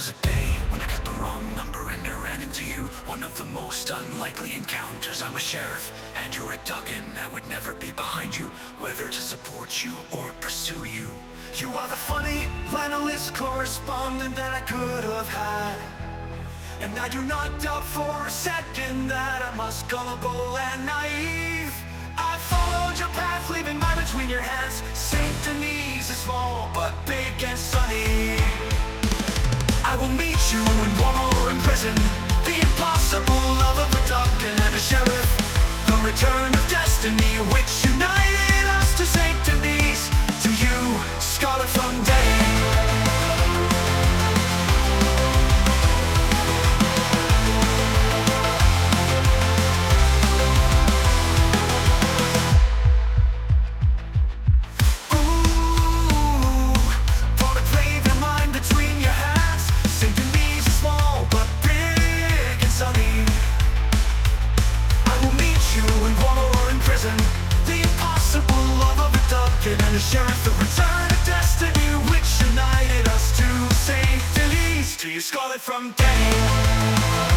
was a day when I got the wrong number and I ran into you. One of the most unlikely encounters. I'm a sheriff and you're a Duggan. I would never be behind you, whether to support you or pursue you. You are the funny, lanolist correspondent that I could have had. And I do not doubt for a second that I'm most gullible and naive. I followed your path, leaving mine between your hands. Saint Denis is small, but big and sunny. I will meet you in war or in prison. The impossible love of a Duggan and a sheriff. The return of destiny which united us to Saint Denis. To you, Scarlet from Day. And the sheriff, the return of destiny which united us to Saint Denis. To you, Scarlet from Day.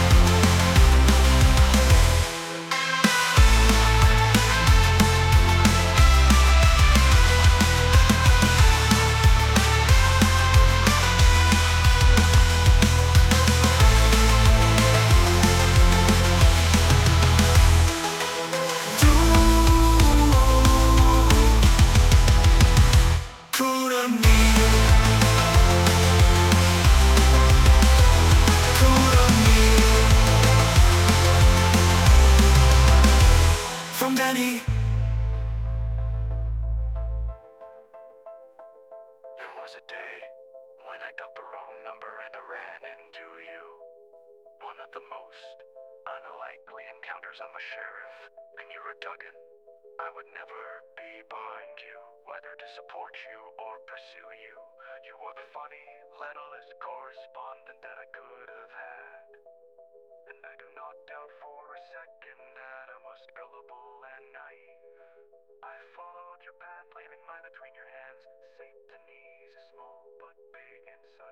Danny. There was a day when I got the wrong number and I ran into you. One of the most unlikely encounters. I'm a sheriff and you're a Duggan. I would never be behind you, whether to support you or pursue you. You were the funny, lanolist correspondent that I could have had. And I do not doubt for a second that I was gullible and naive. I followed your path, leaving mine between your hands. Saint Denis is small but big and sunny.